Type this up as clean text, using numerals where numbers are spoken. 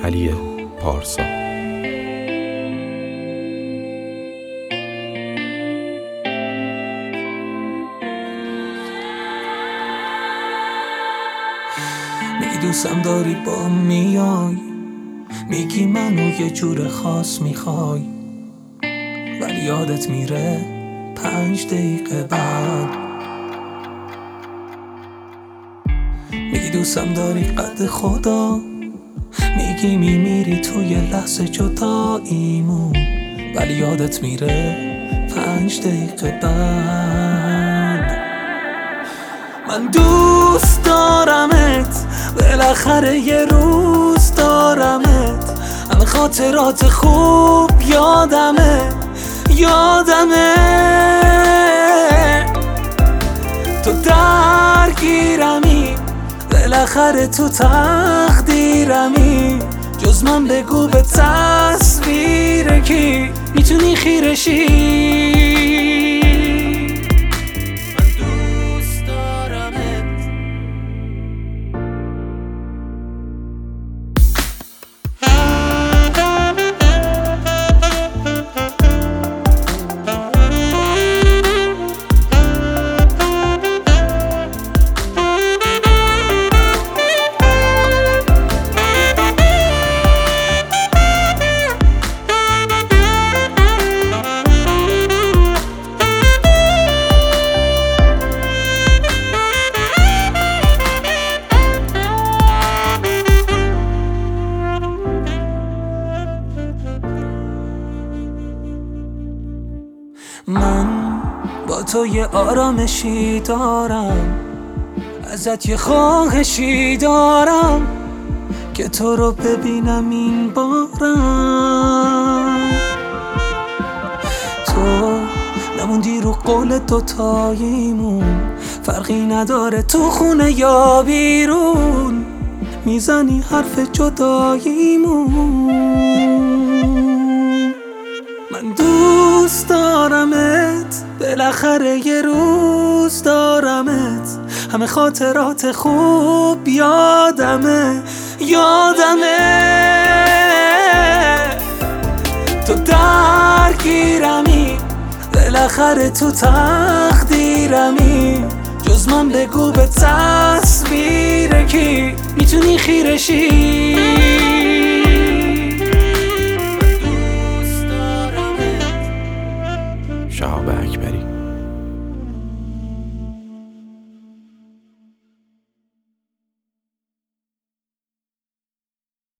علی پارسا. دوستم داری با میای، میگی منو یه جور خاص میخوای، ولی یادت میره 5 دقیقه بعد. میگی دوستم داری قد خدا، میگی میمیری توی لحظه جداییمون، ولی یادت میره 5 دقیقه بعد. من دوست دارمت، بالاخره یه روز دارمت، همه خاطرات خوب یادمه تو درگیرمی، بالاخره تو تقدیرمی، جز من بگو به تصویر کی میتونی خیرشی. من با تو یه آرامشی دارم، ازت یه خواهشی دارم که تو رو ببینم این بارم. تو نموندی رو قول دوتاییمون، فرقی نداره تو خونه یا بیرون، میزنی حرف جداییمون. من دوست دارمت، بالاخره یه روز دارمت، همه خاطرات خوب یادمه تو درگیرمی، بالاخره تو تقدیرمی، جز من بگو به تصویر کی میتونی خیرشی.